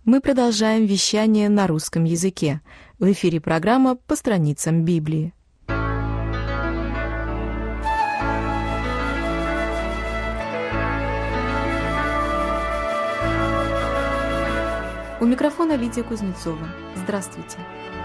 Мы продолжаем вещание на русском языке. В эфире программа «По страницам Библии». У микрофона Лидия Кузнецова. Здравствуйте.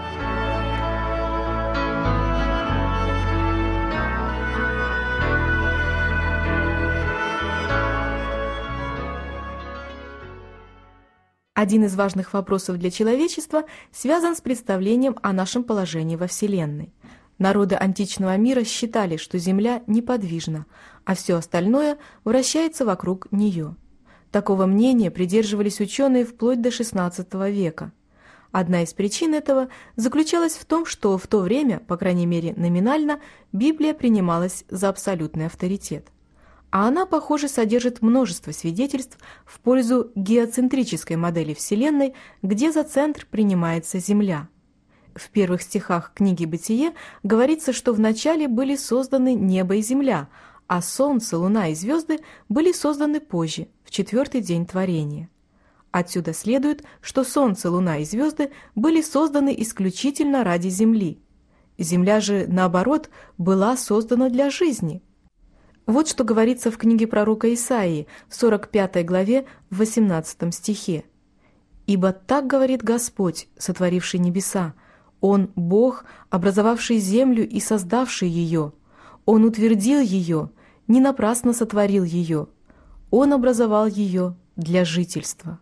Один из важных вопросов для человечества связан с представлением о нашем положении во Вселенной. Народы античного мира считали, что Земля неподвижна, а все остальное вращается вокруг нее. Такого мнения придерживались ученые вплоть до XVI века. Одна из причин этого заключалась в том, что в то время, по крайней мере номинально, Библия принималась за абсолютный авторитет. А она, похоже, содержит множество свидетельств в пользу геоцентрической модели Вселенной, где за центр принимается Земля. В первых стихах книги «Бытие» говорится, что вначале были созданы небо и земля, а солнце, луна и звезды были созданы позже, в четвертый день творения. Отсюда следует, что солнце, луна и звезды были созданы исключительно ради Земли. Земля же, наоборот, была создана для жизни. Вот что говорится в книге пророка Исаии в 45 главе в 18 стихе. «Ибо так говорит Господь, сотворивший небеса, Он – Бог, образовавший землю и создавший ее. Он утвердил ее, не напрасно сотворил ее. Он образовал ее для жительства».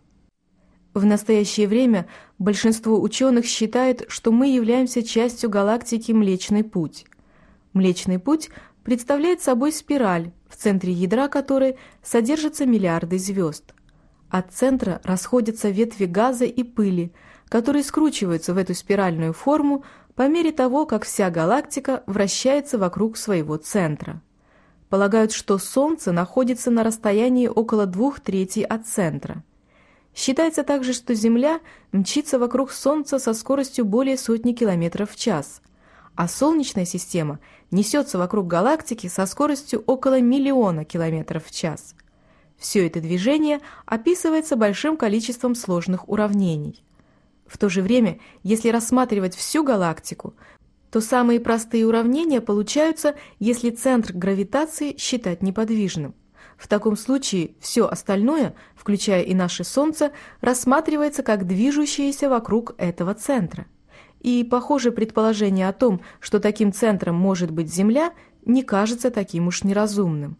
В настоящее время большинство ученых считает, что мы являемся частью галактики Млечный Путь. Млечный Путь представляет собой спираль, в центре ядра которой содержатся миллиарды звезд. От центра расходятся ветви газа и пыли, которые скручиваются в эту спиральную форму по мере того, как вся галактика вращается вокруг своего центра. Полагают, что Солнце находится на расстоянии около 2/3 от центра. Считается также, что Земля мчится вокруг Солнца со скоростью более 100 км в час, а Солнечная система несется вокруг галактики со скоростью около 1 миллиона километров в час. Все это движение описывается большим количеством сложных уравнений. В то же время, если рассматривать всю галактику, то самые простые уравнения получаются, если центр гравитации считать неподвижным. В таком случае все остальное, включая и наше Солнце, рассматривается как движущееся вокруг этого центра. И, похоже, предположение о том, что таким центром может быть Земля, не кажется таким уж неразумным.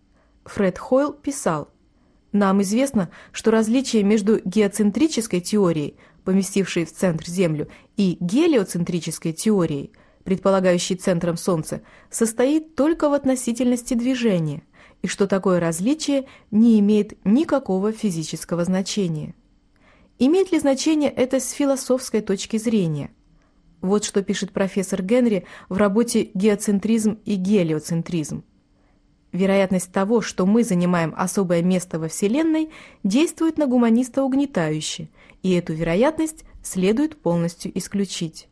Фред Хойл писал: «Нам известно, что различие между геоцентрической теорией, поместившей в центр Землю, и гелиоцентрической теорией, предполагающей центром Солнце, состоит только в относительности движения, и что такое различие не имеет никакого физического значения». Имеет ли значение это с философской точки зрения? Вот что пишет профессор Генри в работе «Геоцентризм и гелиоцентризм». Вероятность того, что мы занимаем особое место во Вселенной, действует на гуманиста угнетающе, и эту вероятность следует полностью исключить.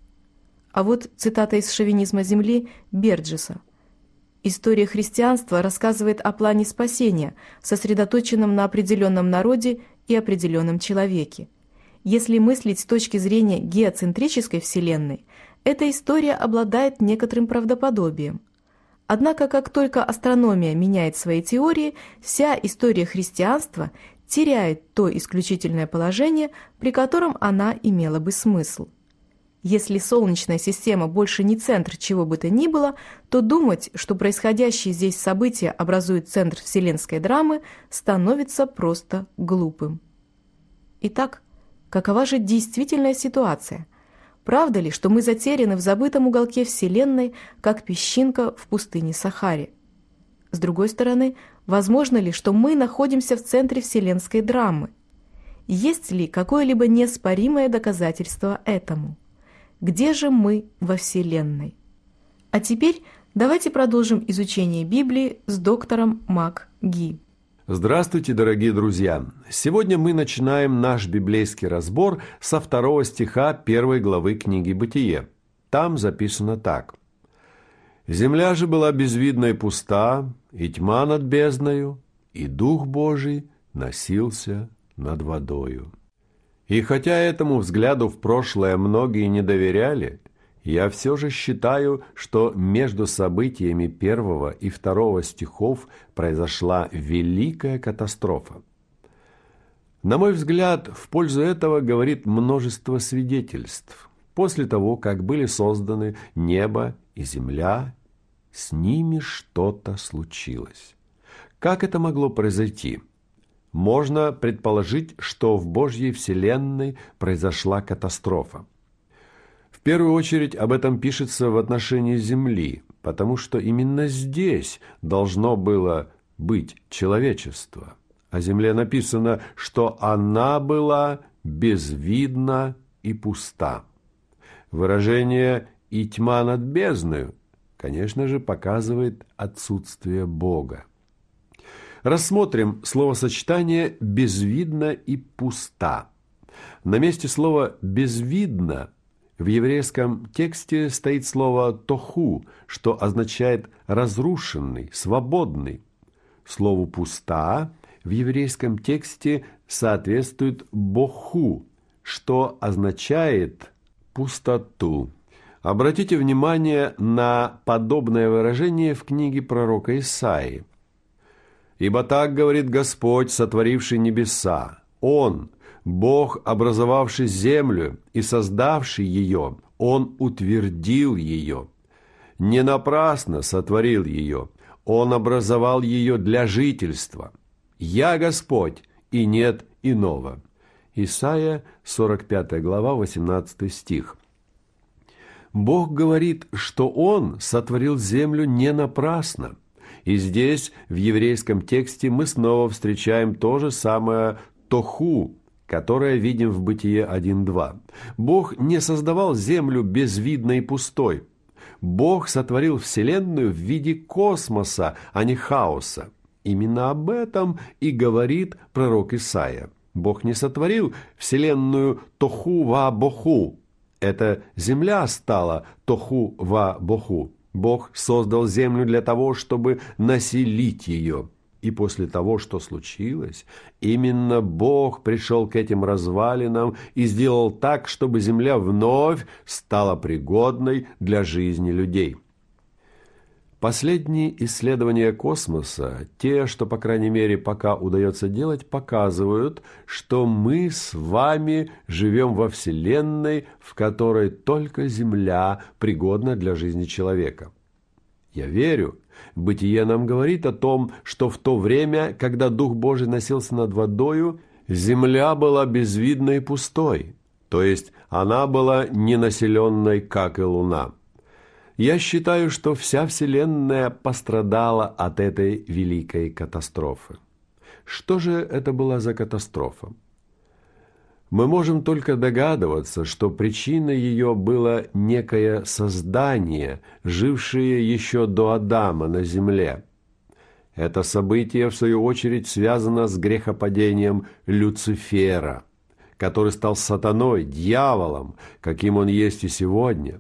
А вот цитата из «Шовинизма Земли» Берджеса. «История христианства рассказывает о плане спасения, сосредоточенном на определенном народе и определенном человеке. Если мыслить с точки зрения геоцентрической Вселенной, эта история обладает некоторым правдоподобием. Однако, как только астрономия меняет свои теории, вся история христианства теряет то исключительное положение, при котором она имела бы смысл. Если Солнечная система больше не центр чего бы то ни было, то думать, что происходящие здесь события образуют центр вселенской драмы, становится просто глупым. Итак, какова же действительная ситуация? Правда ли, что мы затеряны в забытом уголке Вселенной, как песчинка в пустыне Сахаре? С другой стороны, возможно ли, что мы находимся в центре вселенской драмы? Есть ли какое-либо неоспоримое доказательство этому? Где же мы во Вселенной? А теперь давайте продолжим изучение Библии с доктором МакГи. Здравствуйте, дорогие друзья! Сегодня мы начинаем наш библейский разбор со 2 стиха 1 главы книги «Бытие». Там записано так. «Земля же была безвидна и пуста, и тьма над бездною, и Дух Божий носился над водою». И хотя этому взгляду в прошлое многие не доверяли, я все же считаю, что между событиями 1 и 2 стихов произошла великая катастрофа. На мой взгляд, в пользу этого говорит множество свидетельств. После того, как были созданы небо и земля, с ними что-то случилось. Как это могло произойти? Можно предположить, что в Божьей вселенной произошла катастрофа. В первую очередь об этом пишется в отношении Земли, потому что именно здесь должно было быть человечество. О Земле написано, что она была безвидна и пуста. Выражение «и тьма над бездною», конечно же, показывает отсутствие Бога. Рассмотрим словосочетание «безвидно» и «пуста». На месте слова «безвидно» в еврейском тексте стоит слово «тоху», что означает «разрушенный», «свободный». Слову «пуста» в еврейском тексте соответствует «боху», что означает «пустоту». Обратите внимание на подобное выражение в книге пророка Исаии. «Ибо так говорит Господь, сотворивший небеса, Он, Бог, образовавший землю и создавший ее, Он утвердил ее. Не напрасно сотворил ее, Он образовал ее для жительства. Я Господь, и нет иного». Исайя, 45 глава, 18 стих. Бог говорит, что Он сотворил землю не напрасно. И здесь, в еврейском тексте, мы снова встречаем то же самое «тоху», которое видим в Бытие 1:2. Бог не создавал землю безвидной и пустой. Бог сотворил Вселенную в виде космоса, а не хаоса. Именно об этом и говорит пророк Исаия. Бог не сотворил Вселенную «тоху ва боху». Это земля стала «тоху ва боху». Бог создал землю для того, чтобы населить ее. И после того, что случилось, именно Бог пришел к этим развалинам и сделал так, чтобы земля вновь стала пригодной для жизни людей. Последние исследования космоса, те, что, по крайней мере, пока удается делать, показывают, что мы с вами живем во Вселенной, в которой только Земля пригодна для жизни человека. Я верю, Бытие нам говорит о том, что в то время, когда Дух Божий носился над водою, Земля была безвидной и пустой, то есть она была ненаселенной, как и Луна. Я считаю, что вся Вселенная пострадала от этой великой катастрофы. Что же это была за катастрофа? Мы можем только догадываться, что причиной ее было некое создание, жившее еще до Адама на земле. Это событие, в свою очередь, связано с грехопадением Люцифера, который стал сатаной, дьяволом, каким он есть и сегодня.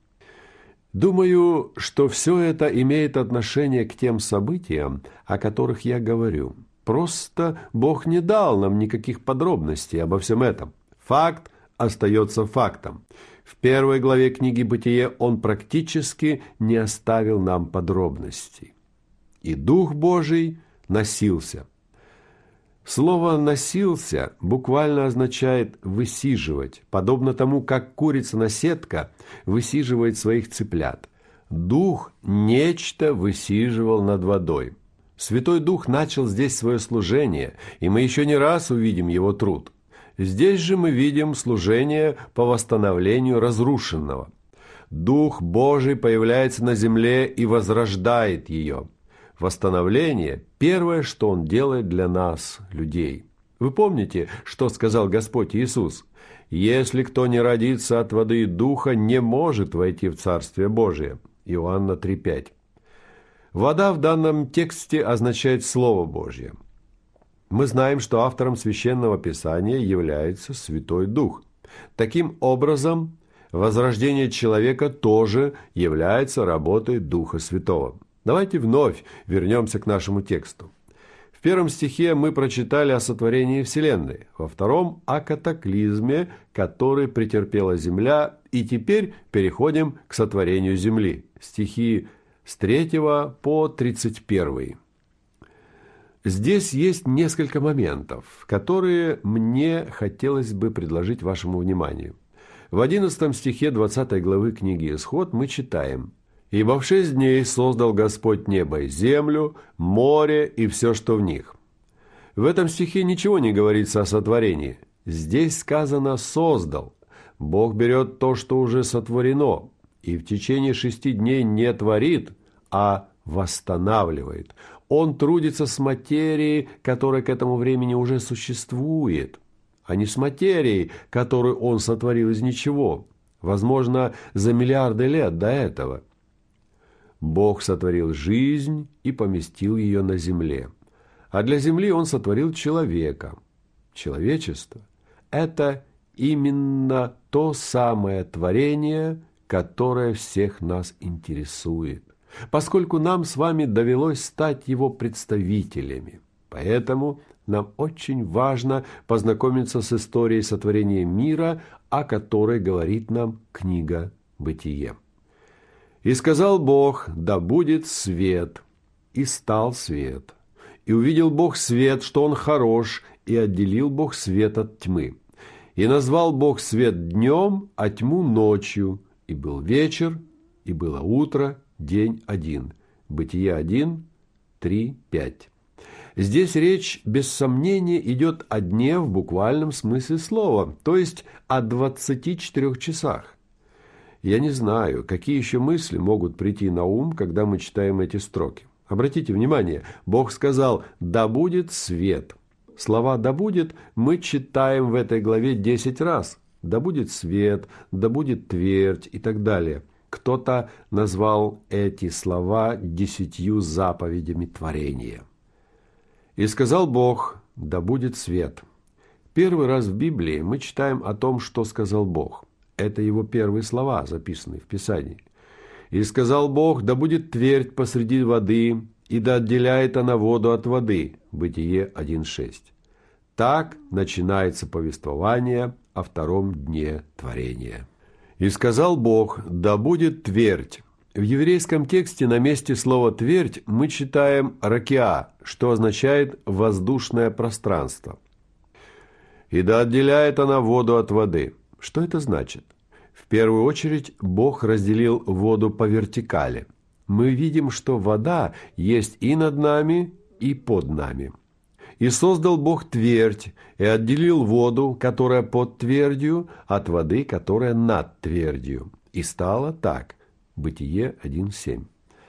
Думаю, что все это имеет отношение к тем событиям, о которых я говорю. Просто Бог не дал нам никаких подробностей обо всем этом. Факт остается фактом. В 1 главе книги «Бытие» Он практически не оставил нам подробностей. И Дух Божий носился. Слово «носился» буквально означает «высиживать», подобно тому, как курица-наседка высиживает своих цыплят. Дух нечто высиживал над водой. Святой Дух начал здесь свое служение, и мы еще не раз увидим его труд. Здесь же мы видим служение по восстановлению разрушенного. Дух Божий появляется на земле и возрождает ее. Восстановление – первое, что Он делает для нас, людей. Вы помните, что сказал Господь Иисус? «Если кто не родится от воды и духа, не может войти в Царствие Божие». Иоанна 3:5. Вода в данном тексте означает Слово Божье. Мы знаем, что автором Священного Писания является Святой Дух. Таким образом, возрождение человека тоже является работой Духа Святого. Давайте вновь вернемся к нашему тексту. В первом стихе мы прочитали о сотворении Вселенной, во втором – о катаклизме, который претерпела Земля, и теперь переходим к сотворению Земли. Стихи с 3 по 31. Здесь есть несколько моментов, которые мне хотелось бы предложить вашему вниманию. В 11 стихе 20 главы книги «Исход» мы читаем: «Ибо в 6 дней создал Господь небо и землю, море и все, что в них». В этом стихе ничего не говорится о сотворении. Здесь сказано «создал». Бог берет то, что уже сотворено, и в течение 6 дней не творит, а восстанавливает. Он трудится с материей, которая к этому времени уже существует, а не с материей, которую он сотворил из ничего, возможно, за миллиарды лет до этого. Бог сотворил жизнь и поместил ее на земле. А для земли он сотворил человека. Человечество – это именно то самое творение, которое всех нас интересует, поскольку нам с вами довелось стать его представителями. Поэтому нам очень важно познакомиться с историей сотворения мира, о которой говорит нам книга «Бытие». «И сказал Бог: да будет свет, и стал свет. И увидел Бог свет, что он хорош, и отделил Бог свет от тьмы. И назвал Бог свет днем, а тьму ночью. И был вечер, и было утро, день один». Бытие 1, 3, 5. Здесь речь, без сомнения, идет о дне в буквальном смысле слова, то есть о 24 часах. Я не знаю, какие еще мысли могут прийти на ум, когда мы читаем эти строки. Обратите внимание, Бог сказал: «Да будет свет». Слова «да будет» мы читаем в этой главе 10 раз. «Да будет свет», «да будет твердь» и так далее. Кто-то назвал эти слова 10 заповедями творения. «И сказал Бог: да будет свет». Первый раз в Библии мы читаем о том, что сказал Бог. Это его первые слова, записанные в Писании. «И сказал Бог: да будет твердь посреди воды, и да отделяет она воду от воды». Бытие 1.6. Так начинается повествование о втором дне творения. «И сказал Бог: да будет твердь». В еврейском тексте на месте слова «твердь» мы читаем «ракиа», что означает «воздушное пространство». «И да отделяет она воду от воды». Что это значит? В первую очередь, Бог разделил воду по вертикали. Мы видим, что вода есть и над нами, и под нами. «И создал Бог твердь, и отделил воду, которая под твердью, от воды, которая над твердью. И стало так». Бытие 1.7.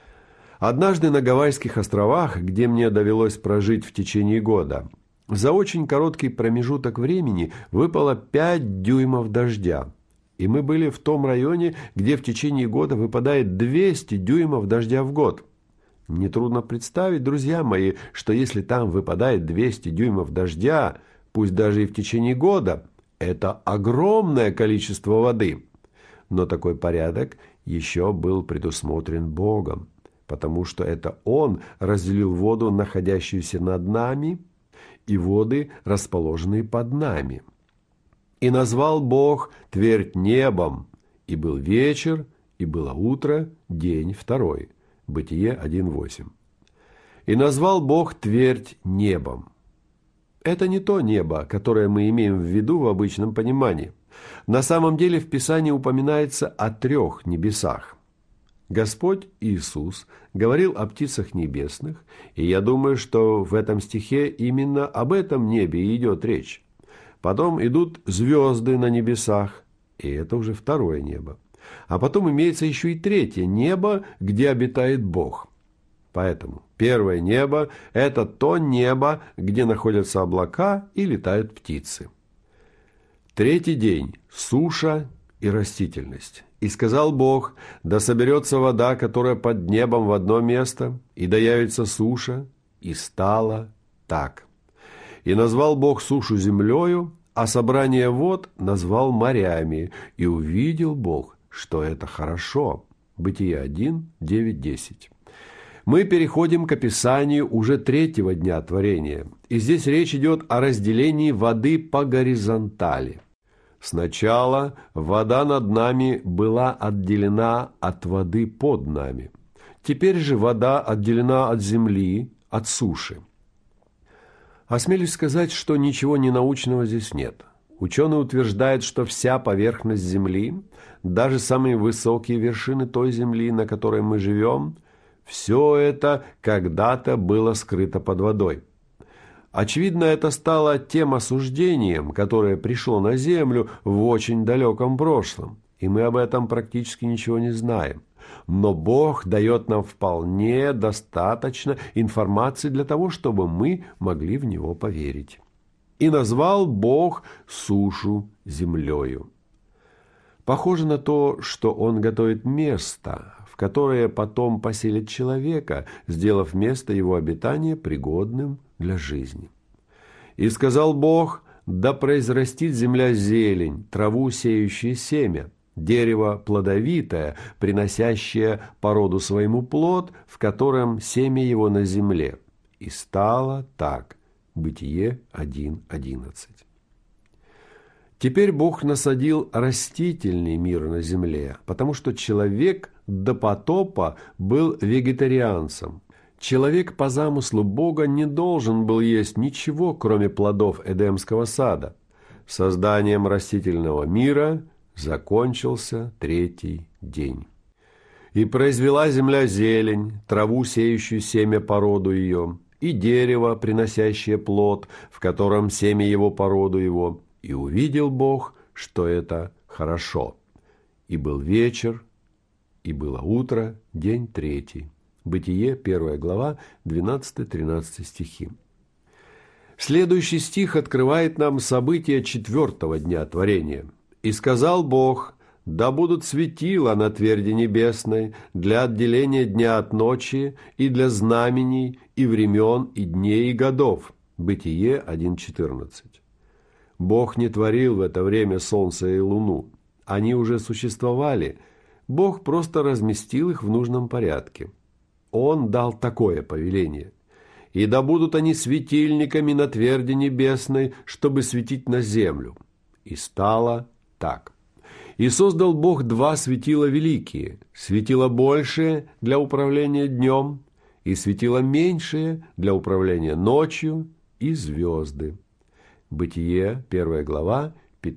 Однажды на Гавайских островах, где мне довелось прожить в течение года, за очень короткий промежуток времени выпало 5 дюймов дождя. И мы были в том районе, где в течение года выпадает 200 дюймов дождя в год. Нетрудно представить, друзья мои, что если там выпадает 200 дюймов дождя, пусть даже и в течение года, это огромное количество воды. Но такой порядок еще был предусмотрен Богом, потому что это Он разделил воду, находящуюся над нами, и воды, расположенные под нами. «И назвал Бог твердь небом, и был вечер, и было утро, день второй». Бытие 1.8. «И назвал Бог твердь небом». Это не то небо, которое мы имеем в виду в обычном понимании. На самом деле в Писании упоминается о 3 небесах. Господь Иисус говорил о птицах небесных, и я думаю, что в этом стихе именно об этом небе и идет речь. Потом идут звезды на небесах, и это уже 2 небо. А потом имеется еще и 3 небо, где обитает Бог. Поэтому 1 небо – это то небо, где находятся облака и летают птицы. 3 день – суша и растительность. «И сказал Бог: да соберется вода, которая под небом, в одно место, и да явится суша, и стало так. И назвал Бог сушу землею, а собрание вод назвал морями, и увидел Бог, что это хорошо». Бытие 1, 9, 10. Мы переходим к описанию уже третьего дня творения. И здесь речь идет о разделении воды по горизонтали. Сначала вода над нами была отделена от воды под нами. Теперь же вода отделена от земли, от суши. Осмелюсь сказать, что ничего ненаучного здесь нет. Ученые утверждают, что вся поверхность Земли, даже самые высокие вершины той Земли, на которой мы живем, все это когда-то было скрыто под водой. Очевидно, это стало тем осуждением, которое пришло на Землю в очень далеком прошлом, и мы об этом практически ничего не знаем. Но Бог дает нам вполне достаточно информации для того, чтобы мы могли в Него поверить. И назвал Бог сушу землею. Похоже на то, что Он готовит место, в которое потом поселит человека, сделав место его обитания пригодным для жизни. И сказал Бог: да произрастит земля зелень, траву, сеющую семя, дерево плодовитое, приносящее по роду своему плод, в котором семя его на земле. И стало так. Бытие 1:11. Теперь Бог насадил растительный мир на земле, потому что человек до потопа был вегетарианцем. Человек по замыслу Бога не должен был есть ничего, кроме плодов Эдемского сада. Созданием растительного мира закончился третий день. И произвела земля зелень, траву, сеющую семя по роду ее, и дерево, приносящее плод, в котором семя его по роду его. И увидел Бог, что это хорошо. И был вечер, и было утро, день третий. Бытие, 1 глава, 12-13 стихи. Следующий стих открывает нам события четвертого дня творения. «И сказал Бог: да будут светила на тверди небесной для отделения дня от ночи и для знамений и времен и дней и годов». Бытие 1:14. Бог не творил в это время солнце и луну. Они уже существовали. Бог просто разместил их в нужном порядке. Он дал такое повеление: «И да будут они светильниками на тверди небесной, чтобы светить на землю». И стало так. И создал Бог два светила великие, светило большее для управления днем, и светило меньшее для управления ночью, и звезды. Бытие, 1 глава,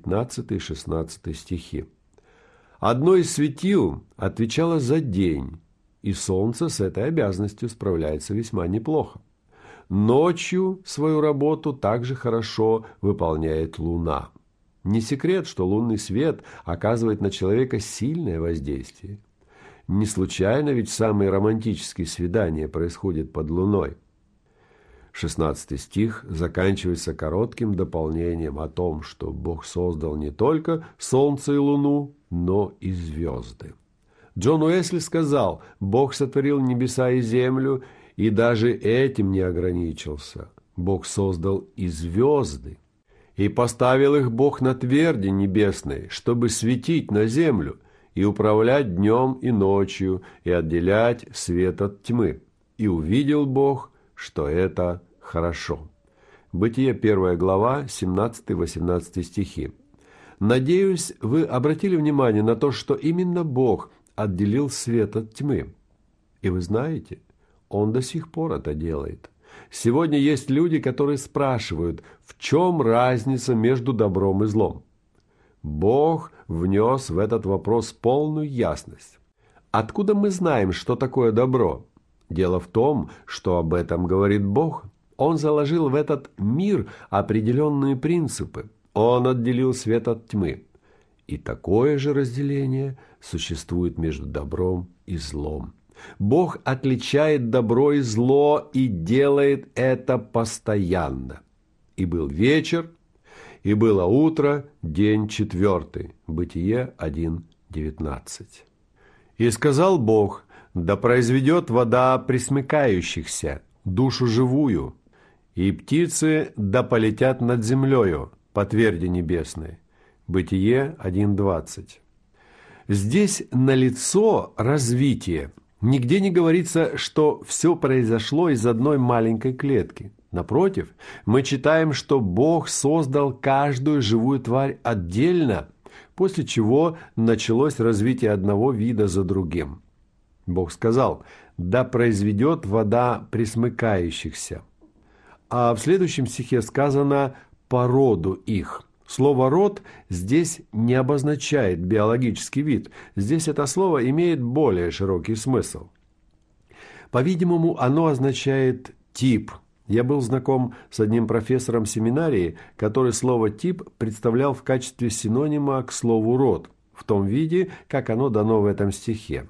15-16 стихи. Одно из светил отвечало за день, и солнце с этой обязанностью справляется весьма неплохо. Ночью свою работу также хорошо выполняет луна. Не секрет, что лунный свет оказывает на человека сильное воздействие. Не случайно ведь самые романтические свидания происходят под луной. 16 стих заканчивается коротким дополнением о том, что Бог создал не только солнце и луну, но и звезды. Джон Уэсли сказал: Бог сотворил небеса и землю, и даже этим не ограничился. Бог создал и звезды. И поставил их Бог на тверди небесной, чтобы светить на землю и управлять днем и ночью, и отделять свет от тьмы. И увидел Бог, что это хорошо. Бытие, 1 глава, 17-18 стихи. Надеюсь, вы обратили внимание на то, что именно Бог отделил свет от тьмы. И вы знаете, Он до сих пор это делает. Сегодня есть люди, которые спрашивают, в чем разница между добром и злом. Бог внес в этот вопрос полную ясность. Откуда мы знаем, что такое добро? Дело в том, что об этом говорит Бог. Он заложил в этот мир определенные принципы. Он отделил свет от тьмы. И такое же разделение существует между добром и злом. Бог отличает добро и зло и делает это постоянно. И был вечер, и было утро, день четвертый. Бытие 1:19. И сказал Бог: да произведет вода пресмыкающихся, душу живую, и птицы да полетят над землею по тверди небесной. Бытие 1:20. Здесь налицо развитие. Нигде не говорится, что все произошло из одной маленькой клетки. Напротив, мы читаем, что Бог создал каждую живую тварь отдельно, после чего началось развитие одного вида за другим. Бог сказал: «Да произведет вода пресмыкающихся». А в следующем стихе сказано «породу их». Слово «род» здесь не обозначает биологический вид. Здесь это слово имеет более широкий смысл. По-видимому, оно означает «тип». Я был знаком с одним профессором семинарии, который слово «тип» представлял в качестве синонима к слову «род», в том виде, как оно дано в этом стихе.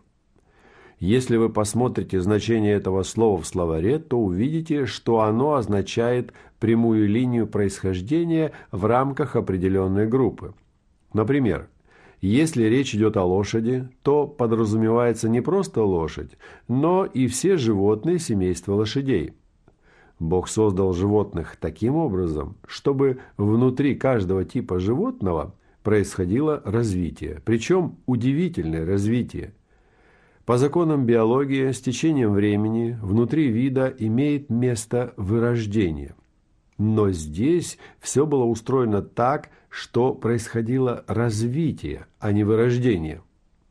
Если вы посмотрите значение этого слова в словаре, то увидите, что оно означает прямую линию происхождения в рамках определенной группы. Например, если речь идет о лошади, то подразумевается не просто лошадь, но и все животные семейства лошадей. Бог создал животных таким образом, чтобы внутри каждого типа животного происходило развитие, причем удивительное развитие. По законам биологии, с течением времени внутри вида имеет место вырождение. Но здесь все было устроено так, что происходило развитие, а не вырождение.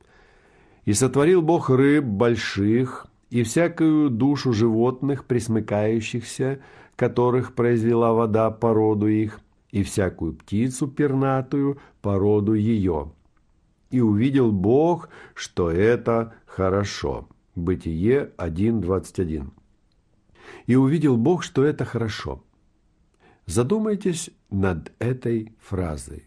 «И сотворил Бог рыб больших, и всякую душу животных, пресмыкающихся, которых произвела вода по роду их, и всякую птицу пернатую по роду ее. И увидел Бог, что это хорошо». Бытие 1:21. «И увидел Бог, что это хорошо». Задумайтесь над этой фразой.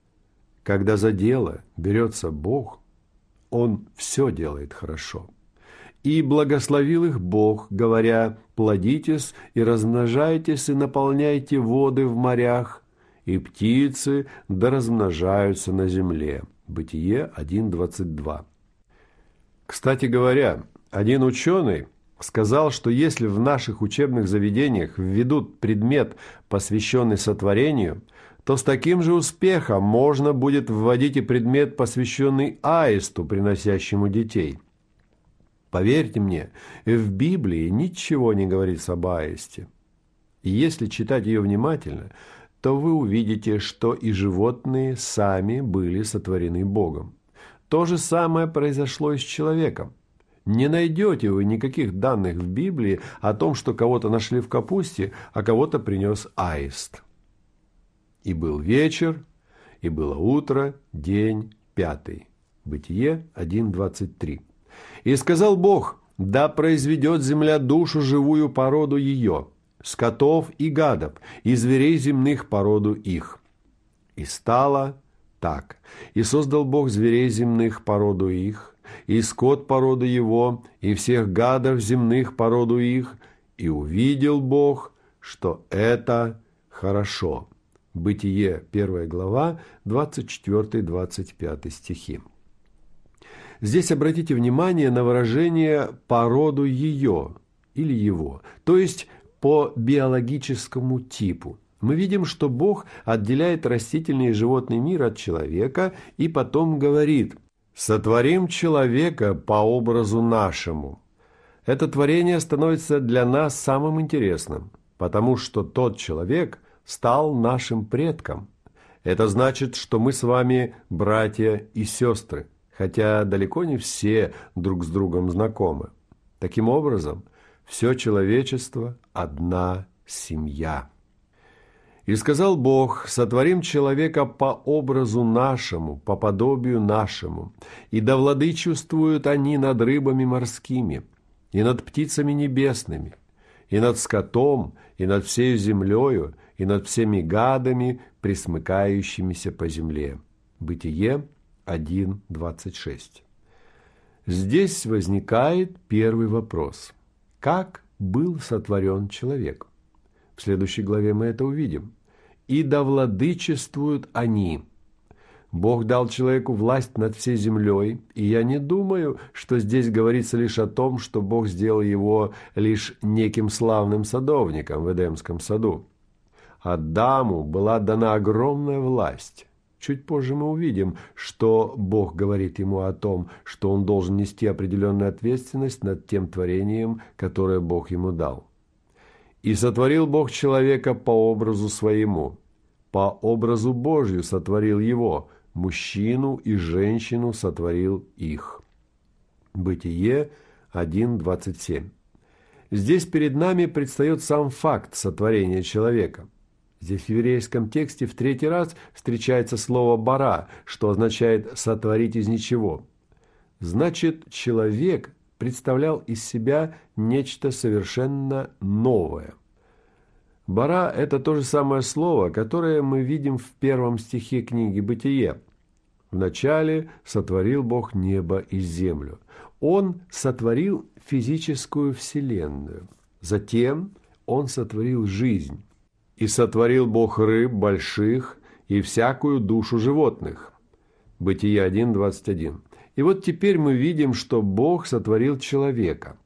Когда за дело берется Бог, Он все делает хорошо. «И благословил их Бог, говоря: плодитесь и размножайтесь, и наполняйте воды в морях, и птицы да размножаются на земле». Бытие 1:22. Кстати говоря, один ученый сказал, что если в наших учебных заведениях введут предмет, посвященный сотворению, то с таким же успехом можно будет вводить и предмет, посвященный аисту, приносящему детей. Поверьте мне, в Библии ничего не говорится об аисте. И если читать ее внимательно, то вы увидите, что и животные сами были сотворены Богом. То же самое произошло и с человеком. Не найдете вы никаких данных в Библии о том, что кого-то нашли в капусте, а кого-то принес аист. «И был вечер, и было утро, день 5». Бытие 1:23. «И сказал Бог: да произведет земля душу живую по роду ее, скотов и гадов, и зверей земных по роду их. И стало так. И создал Бог зверей земных по роду их, и скот по роду его, и всех гадов земных по роду их, и увидел Бог, что это хорошо». Бытие 1 глава, 24-25 стихи. Здесь обратите внимание на выражение «по роду ее» или «его», то есть по биологическому типу. Мы видим, что Бог отделяет растительный и животный мир от человека и потом говорит: «Сотворим человека по образу нашему». Это творение становится для нас самым интересным, потому что тот человек стал нашим предком. Это значит, что мы с вами братья и сестры, хотя далеко не все друг с другом знакомы. Таким образом, все человечество – одна семья. «И сказал Бог: сотворим человека по образу нашему, по подобию нашему, и да владычествуют они над рыбами морскими, и над птицами небесными, и над скотом, и над всею землею, и над всеми гадами, пресмыкающимися по земле». Бытие 1:26. Здесь возникает первый вопрос: как был сотворен человек? В следующей главе мы это увидим. «И да владычествуют они». Бог дал человеку власть над всей землей, и я не думаю, что здесь говорится лишь о том, что Бог сделал его лишь неким славным садовником в Эдемском саду. Адаму была дана огромная власть. Чуть позже мы увидим, что Бог говорит ему о том, что он должен нести определенную ответственность над тем творением, которое Бог ему дал. «И сотворил Бог человека по образу своему, по образу Божию сотворил его, мужчину и женщину сотворил их». Бытие 1:27. Здесь перед нами предстает сам факт сотворения человека. Здесь в еврейском тексте в 3-й раз встречается слово «бара», что означает «сотворить из ничего». Значит, человек представлял из себя нечто совершенно новое. «Бара» – это то же самое слово, которое мы видим в 1 стихе книги «Бытие». «Вначале сотворил Бог небо и землю». Он сотворил физическую вселенную. Затем Он сотворил жизнь. «И сотворил Бог рыб больших и всякую душу животных». Бытие 1:21. И вот теперь мы видим, что Бог сотворил человека.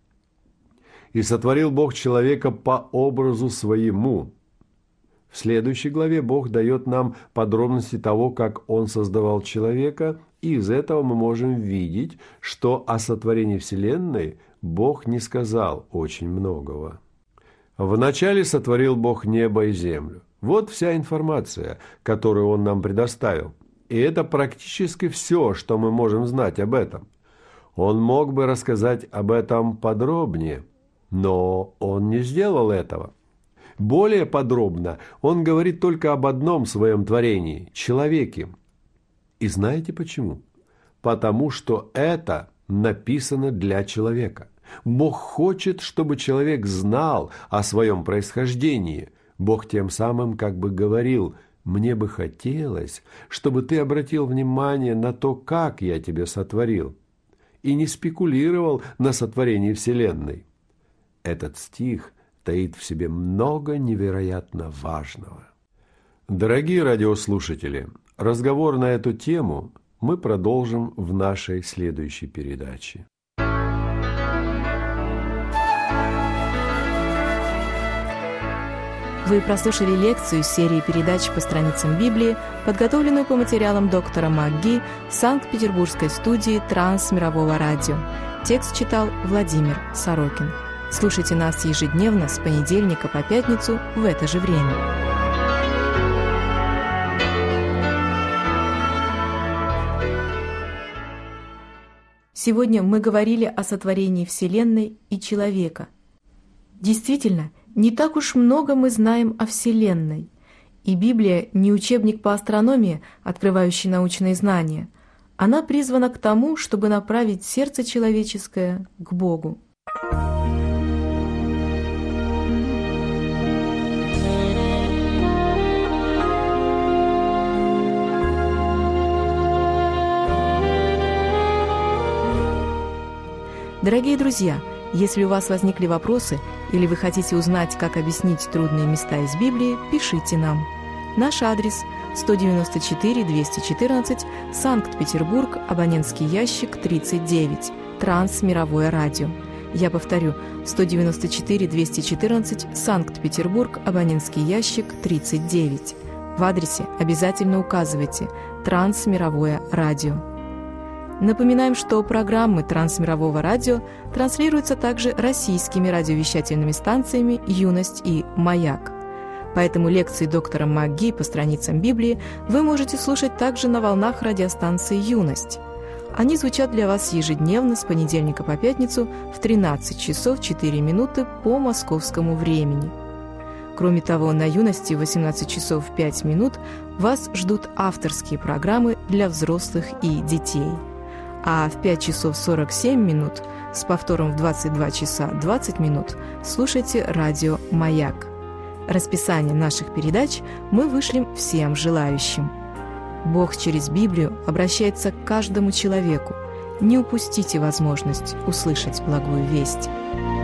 «И сотворил Бог человека по образу своему». В следующей главе Бог дает нам подробности того, как Он создавал человека, и из этого мы можем видеть, что о сотворении Вселенной Бог не сказал очень многого. «Вначале сотворил Бог небо и землю». Вот вся информация, которую Он нам предоставил. И это практически все, что мы можем знать об этом. Он мог бы рассказать об этом подробнее, но Он не сделал этого. Более подробно Он говорит только об одном своем творении – человеке. И знаете почему? Потому что это написано для человека. Бог хочет, чтобы человек знал о своем происхождении. Бог тем самым как бы говорил: «Мне бы хотелось, чтобы ты обратил внимание на то, как я тебя сотворил, и не спекулировал на сотворении Вселенной». Этот стих таит в себе много невероятно важного. Дорогие радиослушатели, разговор на эту тему мы продолжим в нашей следующей передаче. Вы прослушали лекцию из серии передач по страницам Библии, подготовленную по материалам доктора МакГи Санкт-Петербургской студии Трансмирового радио. Текст читал Владимир Сорокин. Слушайте нас ежедневно с понедельника по пятницу в это же время. Сегодня мы говорили о сотворении Вселенной и человека. Действительно, не так уж много мы знаем о Вселенной. И Библия не учебник по астрономии, открывающий научные знания. Она призвана к тому, чтобы направить сердце человеческое к Богу. Дорогие друзья, если у вас возникли вопросы или вы хотите узнать, как объяснить трудные места из Библии, пишите нам. Наш адрес – 194-214, Санкт-Петербург, абонентский ящик 39, Трансмировое радио. Я повторю, 194-214, Санкт-Петербург, абонентский ящик 39. В адресе обязательно указывайте «Трансмировое радио». Напоминаем, что программы Трансмирового радио транслируются также российскими радиовещательными станциями «Юность» и «Маяк». Поэтому лекции доктора МакГи по страницам Библии вы можете слушать также на волнах радиостанции «Юность». Они звучат для вас ежедневно с понедельника по пятницу в 13 часов 4 минуты по московскому времени. Кроме того, на «Юности» в 18 часов 5 минут вас ждут авторские программы для взрослых и детей. А в 5 часов 47 минут с повтором в 22 часа 20 минут слушайте радио «Маяк». Расписание наших передач мы вышлем всем желающим. Бог через Библию обращается к каждому человеку. Не упустите возможность услышать благую весть.